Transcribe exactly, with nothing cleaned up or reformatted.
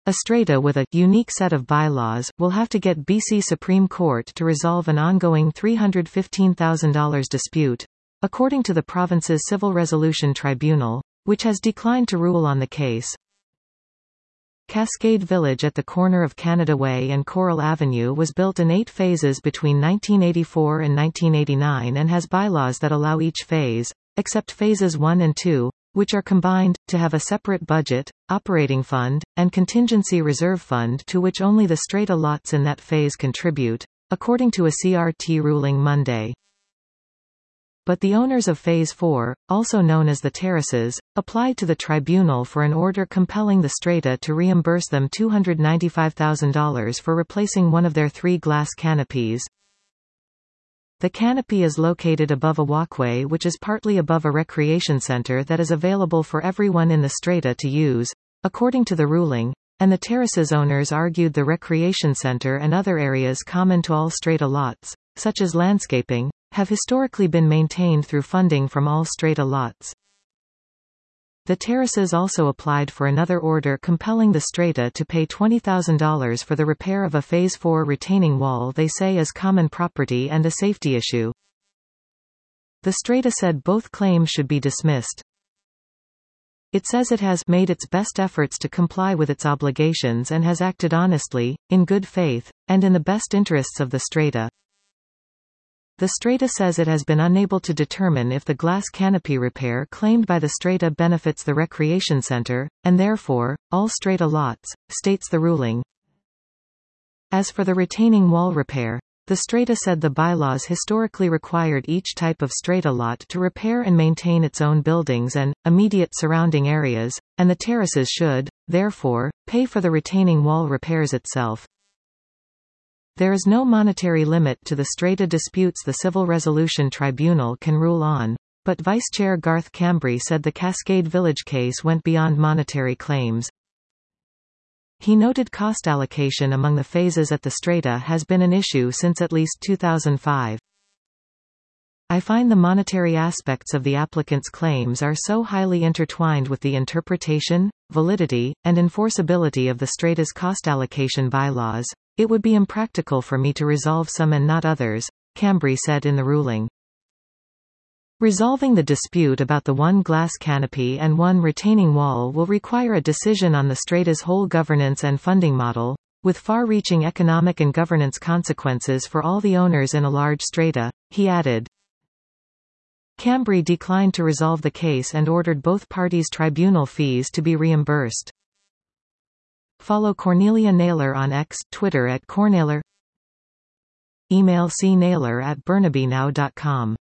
A strata with a unique set of bylaws will have to get B C Supreme Court to resolve an ongoing three hundred fifteen thousand dollars dispute, according to the province's Civil Resolution Tribunal, which has declined to rule on the case. Cascade Village at the corner of Canada Way and Coral Avenue was built in eight phases between nineteen eighty-four and nineteen eighty-nine and has bylaws that allow each phase, except phases one and two, which are combined, to have a separate budget, operating fund, and contingency reserve fund to which only the strata lots in that phase contribute, according to a C R T ruling Monday. But the owners of Phase four, also known as the terraces, applied to the tribunal for an order compelling the strata to reimburse them two hundred ninety-five thousand dollars for replacing one of their three glass canopies. The canopy is located above a walkway which is partly above a recreation center that is available for everyone in the strata to use, according to the ruling, and the terraces owners argued the recreation center and other areas common to all strata lots, such as landscaping, have historically been maintained through funding from all strata lots. The terraces also applied for another order compelling the strata to pay twenty thousand dollars for the repair of a Phase four retaining wall they say is common property and a safety issue. The strata said both claims should be dismissed. It says it has made its best efforts to comply with its obligations and has acted honestly, in good faith, and in the best interests of the strata. The strata says it has been unable to determine if the glass canopy repair claimed by the strata benefits the recreation center, and therefore, all strata lots, states the ruling. As for the retaining wall repair, the strata said the bylaws historically required each type of strata lot to repair and maintain its own buildings and immediate surrounding areas, and the terraces should, therefore, pay for the retaining wall repairs itself. There is no monetary limit to the strata disputes the Civil Resolution Tribunal can rule on, but Vice Chair Garth Cambry said the Cascade Village case went beyond monetary claims. He noted cost allocation among the phases at the strata has been an issue since at least two thousand five. I find the monetary aspects of the applicant's claims are so highly intertwined with the interpretation, validity, and enforceability of the strata's cost allocation bylaws. It would be impractical for me to resolve some and not others, Cambry said in the ruling. Resolving the dispute about the one glass canopy and one retaining wall will require a decision on the strata's whole governance and funding model, with far-reaching economic and governance consequences for all the owners in a large strata, he added. Cambry declined to resolve the case and ordered both parties' tribunal fees to be reimbursed. Follow Cornelia Naylor on X, Twitter at Cornaylor. Email c naylor at burnabynow dot com.